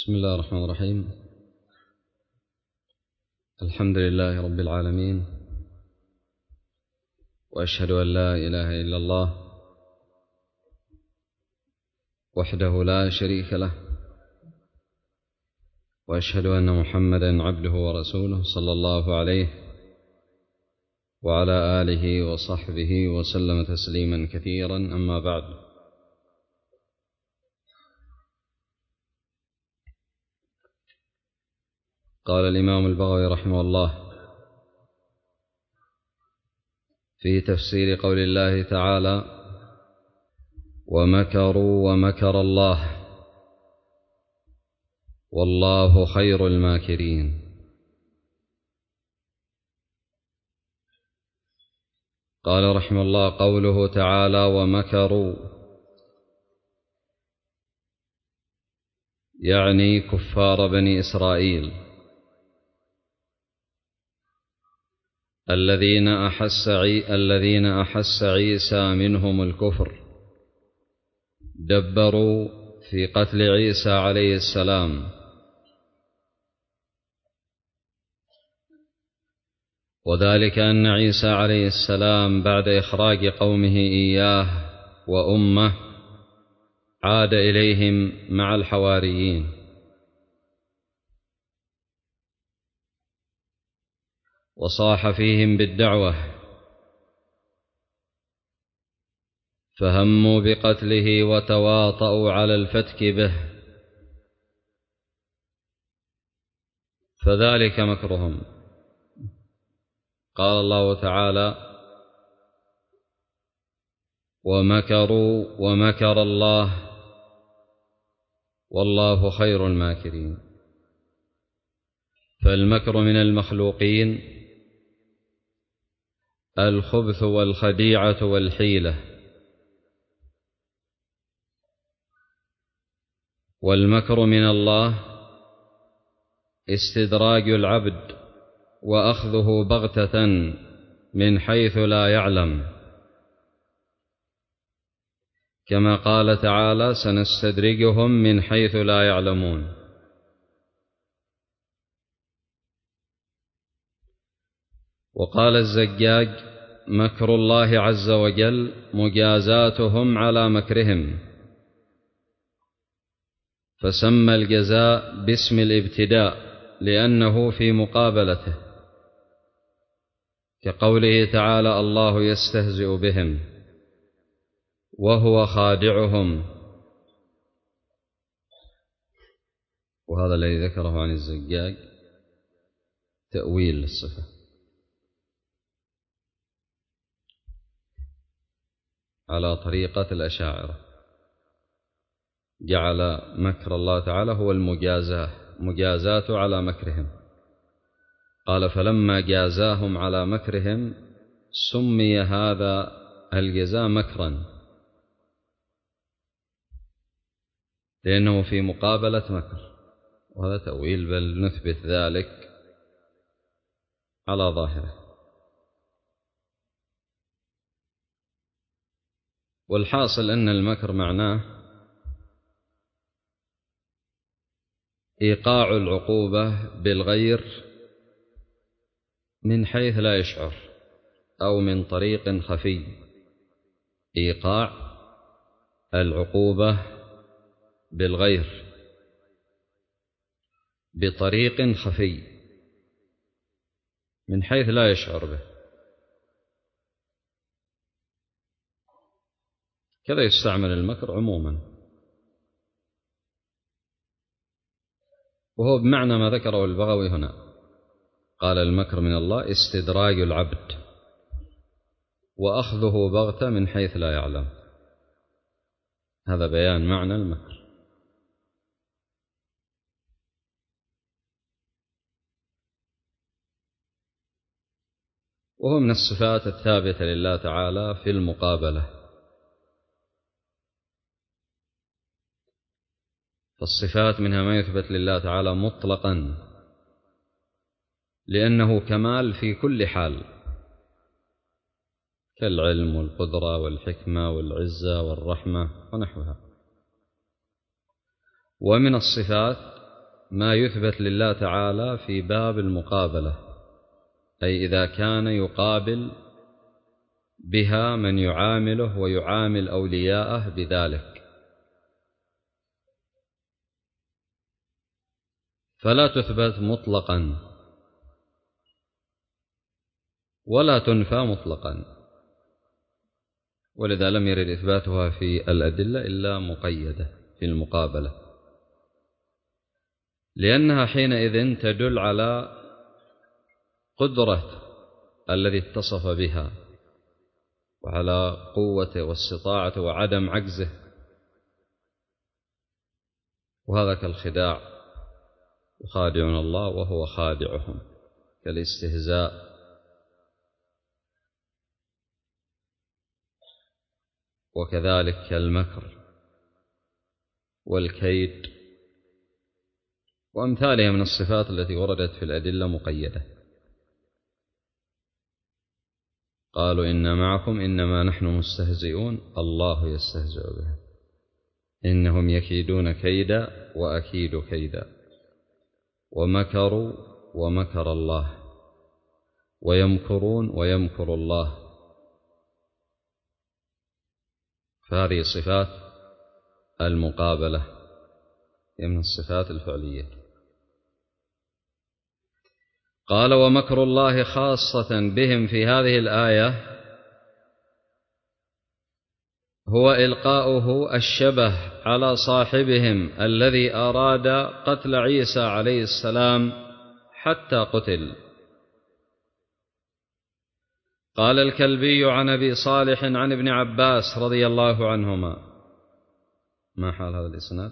بسم الله الرحمن الرحيم. الحمد لله رب العالمين، وأشهد أن لا إله إلا الله وحده لا شريك له، وأشهد أن محمدا عبده ورسوله صلى الله عليه وعلى آله وصحبه وسلم تسليما كثيرا. أما بعد، قال الإمام البغوي رحمه الله في تفسير قول الله تعالى: ومكروا ومكر الله والله خير الماكرين. قال رحمه الله: قوله تعالى ومكروا يعني كفار بني إسرائيل الذين أحس عيسى منهم الكفر، دبروا في قتل عيسى عليه السلام، وذلك أن عيسى عليه السلام بعد إخراج قومه إياه وأمه عاد إليهم مع الحواريين، وصاح فيهم بالدعوة، فهموا بقتله وتواطؤوا على الفتك به، فذلك مكرهم. قال الله تعالى: ومكروا ومكر الله والله خير الماكرين. فالمكر من المخلوقين الخبث والخديعة والحيلة، والمكر من الله استدراج العبد وأخذه بغتة من حيث لا يعلم، كما قال تعالى: سنستدرجهم من حيث لا يعلمون. وقال الزجاج: مكر الله عز وجل مجازاتهم على مكرهم، فسمى الجزاء باسم الابتداء لأنه في مقابلته، كقوله تعالى: الله يستهزئ بهم وهو خادعهم. وهذا الذي ذكره عن الزجاج تأويل للصفة على طريقة الأشاعرة، جعل مكر الله تعالى هو مجازاته على مكرهم. قال: فلما جازاهم على مكرهم سمي هذا الجزاء مكرا، لأنه في مقابلة مكر. وهذا تأويل، بل نثبت ذلك على ظاهره. والحاصل أن المكر معناه إيقاع العقوبة بالغير من حيث لا يشعر أو من طريق خفي. إيقاع العقوبة بالغير بطريق خفي من حيث لا يشعر به. كذا يستعمل المكر عموما، وهو بمعنى ما ذكره البغوي هنا. قال: المكر من الله استدراج العبد وأخذه بغتة من حيث لا يعلم. هذا بيان معنى المكر. وهو من الصفات الثابتة لله تعالى في المقابلة. فالصفات منها ما يثبت لله تعالى مطلقا، لأنه كمال في كل حال، كالعلم والقدرة والحكمة والعزة والرحمة ونحوها. ومن الصفات ما يثبت لله تعالى في باب المقابلة، أي إذا كان يقابل بها من يعامله ويعامل أولياءه بذلك، فلا تثبت مطلقا ولا تنفى مطلقا، ولذا لم يرد إثباتها في الأدلة إلا مقيدة في المقابلة، لأنها حينئذ تدل على قدرة الذي اتصف بها وعلى قوته واستطاعته وعدم عجزه، وهذا كالخداع، يخادعون الله وهو خادعهم، كالاستهزاء. وكذلك المكر والكيد وأمثالها من الصفات التي وردت في الأدلة مقيدة. قالوا إنا معكم إنما نحن مستهزئون الله يستهزئ بهم إنهم يكيدون كيدا وأكيد كيدا ومكروا ومكر الله ويمكرون ويمكر الله. فهذه صفات المقابلة هي من الصفات الفعلية. قال ومكر الله خاصة بهم في هذه الآية هو إلقاؤه الشبه على صاحبهم الذي أراد قتل عيسى عليه السلام حتى قتل. قال الكلبي عن أبي صالح عن ابن عباس رضي الله عنهما. ما حال هذا الإسناد؟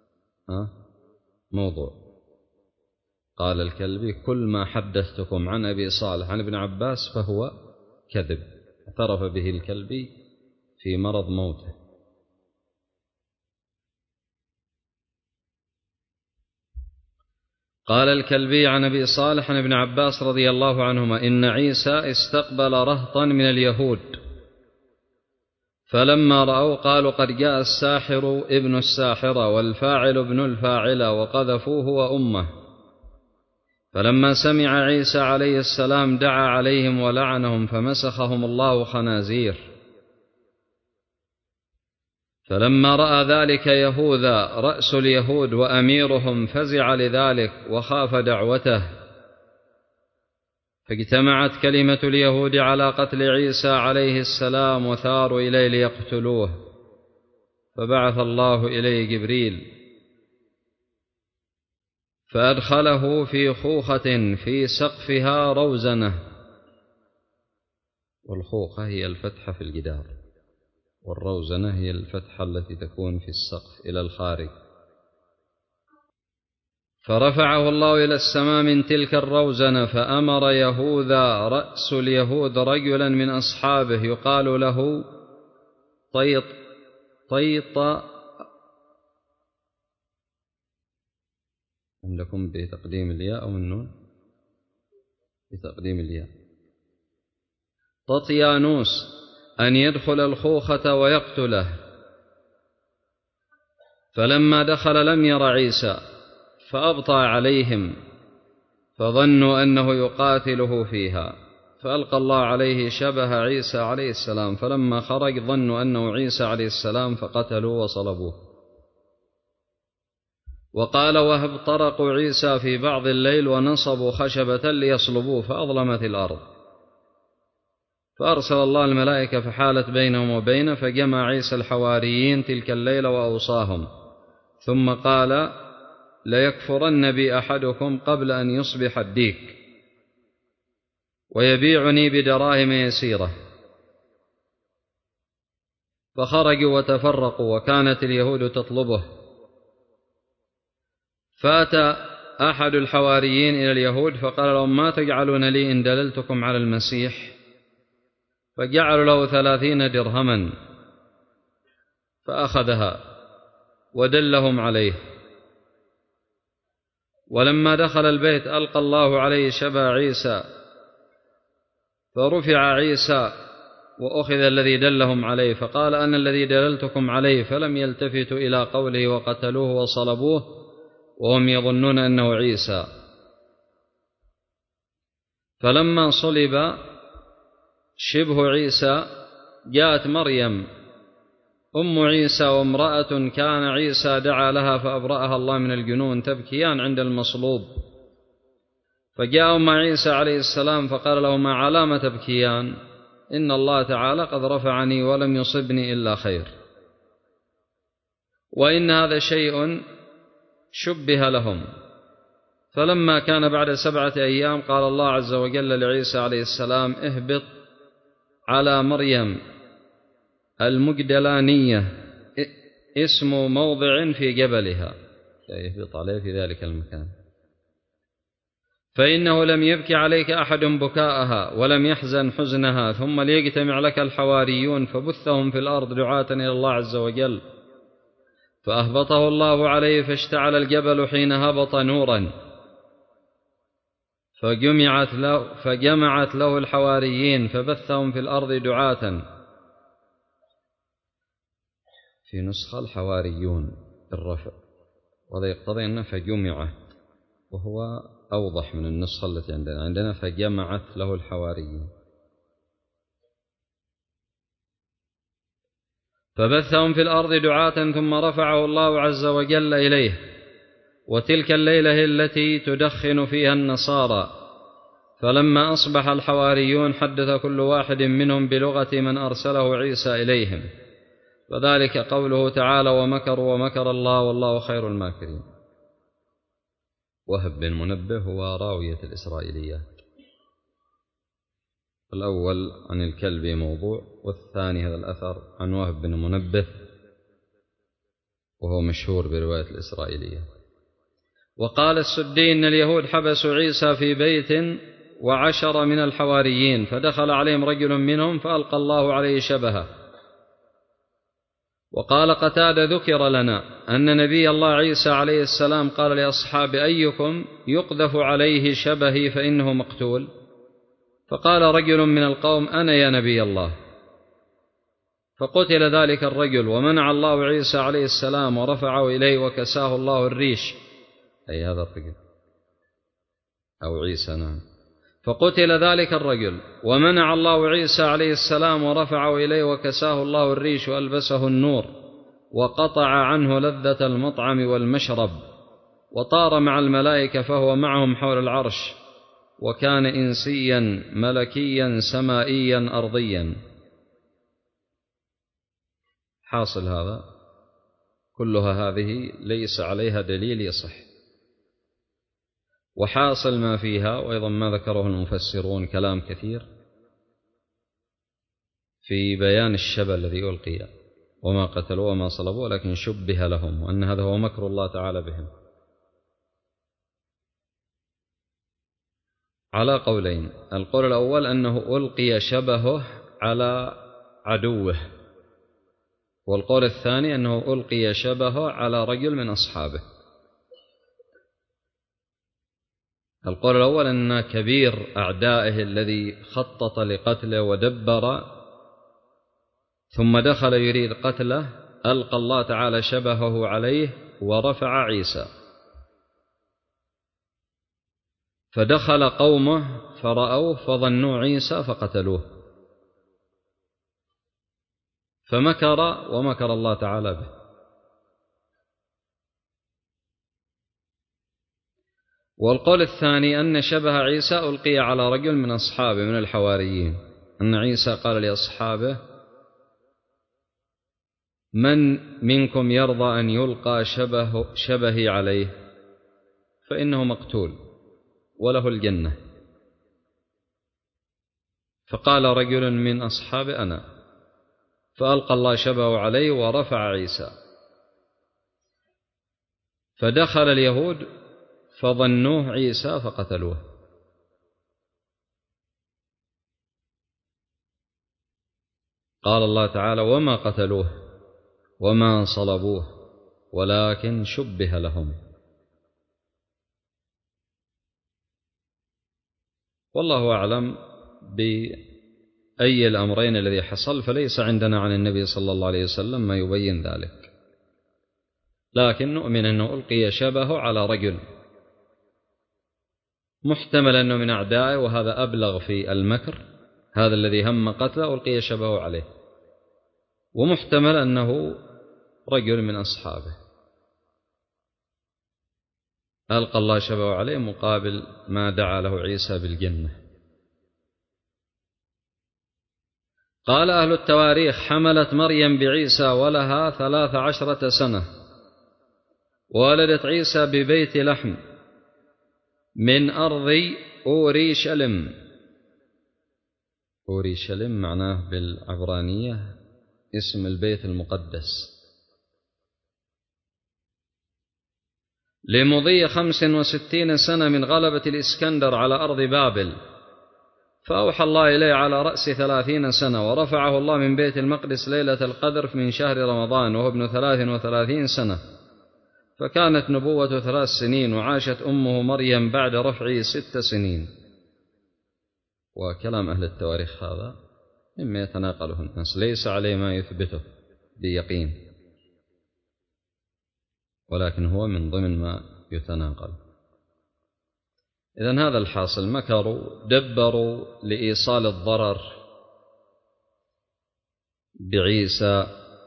موضوع. قال الكلبي كل ما حدثتكم عن أبي صالح عن ابن عباس فهو كذب، اعترف به الكلبي في مرض موته. قال الكلبي عن أبي صالح عن ابن عباس رضي الله عنهما إن عيسى استقبل رهطا من اليهود فلما رأوا قالوا قد جاء الساحر ابن الساحرة والفاعل ابن الفاعلة وقذفوه وأمه. فلما سمع عيسى عليه السلام دعا عليهم ولعنهم فمسخهم الله خنازير. فلما رأى ذلك يهوذا رأس اليهود وأميرهم فزع لذلك وخاف دعوته، فاجتمعت كلمة اليهود على قتل عيسى عليه السلام وثاروا إليه ليقتلوه، فبعث الله إليه جبريل فأدخله في خوخة في سقفها روزنة، والخوخة هي الفتحة في الجدار، والروزنة هي الفتحة التي تكون في السقف إلى الخارج. فرفعه الله إلى السماء من تلك الروزنة فأمر يهوذا رأس اليهود رجلا من أصحابه يقال له طيط عندكم بتقديم الياء أو النون؟ بتقديم الياء. ططيانوس أن يدخل الخوخة ويقتله. فلما دخل لم ير عيسى فأبطأ عليهم فظنوا أنه يقاتله فيها، فألقى الله عليه شبه عيسى عليه السلام، فلما خرج ظنوا أنه عيسى عليه السلام فقتلوه وصلبوه. وقال وهب طرقوا عيسى في بعض الليل ونصبوا خشبة ليصلبوه فأظلمت الأرض، فأرسل الله الملائكة فحالت بينهم وبينه، فجمع عيسى الحواريين تلك الليلة وأوصاهم، ثم قال ليكفرن بي أحدكم قبل أن يصبح الديك ويبيعني بدراهم يسيرة. فخرجوا وتفرقوا وكانت اليهود تطلبه. فأتى أحد الحواريين إلى اليهود فقال لهم ما تجعلون لي إن دللتكم على المسيح؟ فجعلوا له 30 درهما فأخذها ودلهم عليه. ولما دخل البيت ألقى الله عليه شبه عيسى، فرفع عيسى وأخذ الذي دلهم عليه، فقال أنا الذي دللتكم عليه، فلم يلتفتوا إلى قوله وقتلوه وصلبوه وهم يظنون أنه عيسى. فلما صلب شبه عيسى جاءت مريم أم عيسى وامرأة كان عيسى دعا لها فأبرأها الله من الجنون تبكيان عند المصلوب، فجاء أم عيسى عليه السلام فقال لهما: على ما تبكيان؟ إن الله تعالى قد رفعني ولم يصبني إلا خير، وإن هذا شيء شبه لهم. فلما كان بعد 7 أيام قال الله عز وجل لعيسى عليه السلام: اهبط على مريم المجدلانية، اسم موضع في جبلها، اهبط عليه في ذلك المكان، فإنه لم يبكي عليك أحد بكاءها ولم يحزن حزنها، ثم ليجتمع لك الحواريون فبثهم في الأرض دعاة إلى الله عز وجل. فأهبطه الله عليه فاشتعل الجبل حين هبط نورا، فجمعت له الحواريين فبثهم في الأرض دعاة. في نسخة الحواريون بالرفع، وهذا يقتضي أنه فجمعت، وهو أوضح من النسخة التي عندنا فجمعت له الحواريين. فبثهم في الأرض دعاة ثم رفعه الله عز وجل إليه. وتلك الليلة التي تدخن فيها النصارى، فلما أصبح الحواريون حدث كل واحد منهم بلغة من أرسله عيسى إليهم، وذلك قوله تعالى: ومكروا ومكر الله والله خير الماكرين. وهب بن منبه هو راوية الإسرائيليات، الأول عن الكلبي موضوع، والثاني هذا الأثر عن وهب بن منبه وهو مشهور برواية الإسرائيليات. وقال السدي إن اليهود حبسوا عيسى في بيت و10 من الحواريين، فدخل عليهم رجل منهم فألقى الله عليه شبهه. وقال قتادة: ذكر لنا أن نبي الله عيسى عليه السلام قال لأصحاب: أيكم يقذف عليه شبهي فإنه مقتول؟ فقال رجل من القوم: أنا يا نبي الله. فقتل ذلك الرجل، ومنع الله عيسى عليه السلام ورفعه إليه وكساه الله الريش، أي هذا الرجل أو عيسى، نعم. فقتل ذلك الرجل، ومنع الله عيسى عليه السلام ورفعه إليه وكساه الله الريش وألبسه النور، وقطع عنه لذة المطعم والمشرب، وطار مع الملائكة فهو معهم حول العرش، وكان إنسيا ملكيا سمائيا أرضيا. حاصل هذا كلها هذه ليس عليها دليل يصح، وحاصل ما فيها وأيضا ما ذكره المفسرون كلام كثير في بيان الشبه الذي ألقي، وما قتلوا وما صلبوا ولكن شبه لهم، وأن هذا هو مكر الله تعالى بهم، على قولين. القول الأول أنه ألقي شبهه على عدوه، والقول الثاني أنه ألقي شبهه على رجل من أصحابه. القول الأول أن كبير أعدائه الذي خطط لقتله ودبر ثم دخل يريد قتله ألقى الله تعالى شبهه عليه ورفع عيسى، فدخل قومه فرأوه فظنوا عيسى فقتلوه، فمكر ومكر الله تعالى به. والقول الثاني أن شبه عيسى ألقي على رجل من أصحابه من الحواريين، أن عيسى قال لأصحابه: من منكم يرضى أن يلقى شبهي عليه فإنه مقتول وله الجنة؟ فقال رجل من أصحابه: أنا. فألقى الله شبهه عليه ورفع عيسى، فدخل اليهود فظنوه عيسى فقتلوه. قال الله تعالى: وما قتلوه وما صلبوه ولكن شبه لهم. والله أعلم بأي الأمرين الذي حصل، فليس عندنا عن النبي صلى الله عليه وسلم ما يبين ذلك. لكن نؤمن أنه ألقي شبهه على رجل، محتمل أنه من أعدائه، وهذا أبلغ في المكر، هذا الذي هم قتله ألقي شبهه عليه، ومحتمل أنه رجل من أصحابه ألقى الله شبهه عليه مقابل ما دعا له عيسى بالجنة. قال أهل التواريخ: حملت مريم بعيسى ولها 13 سنة، وولدت عيسى ببيت لحم من أرض أوريشلم. أوريشلم معناه بالعبرانية اسم البيت المقدس، لمضي 65 سنة من غلبة الإسكندر على أرض بابل، فأوحى الله إليه على رأس 30 سنة، ورفعه الله من بيت المقدس ليلة القدر من شهر رمضان وهو ابن 33 سنة، فكانت نبوة 3 سنين، وعاشت أمه مريم بعد رفعه 6 سنين. وكلام أهل التواريخ هذا مما يتناقله الناس، ليس عليه ما يثبته بيقين، ولكن هو من ضمن ما يتناقل. إذن هذا الحاصل، مكروا دبروا لإيصال الضرر بعيسى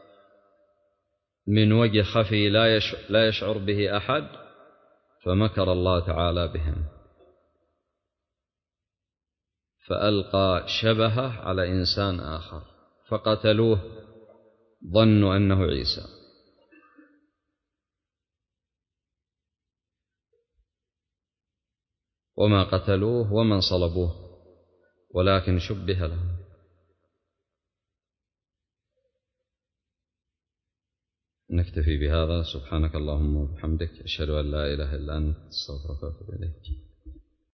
من وجه خفي لا يشعر به أحد، فمكر الله تعالى بهم فألقى شبهه على إنسان آخر فقتلوه، ظنوا أنه عيسى. وما قتلوه وما صلبوه، ولكن شبه لهم. نكتفي بهذا. سبحانك اللهم وبحمدك، أشهد أن لا إله إلا أنت، أستغفرك وأتوب إليك.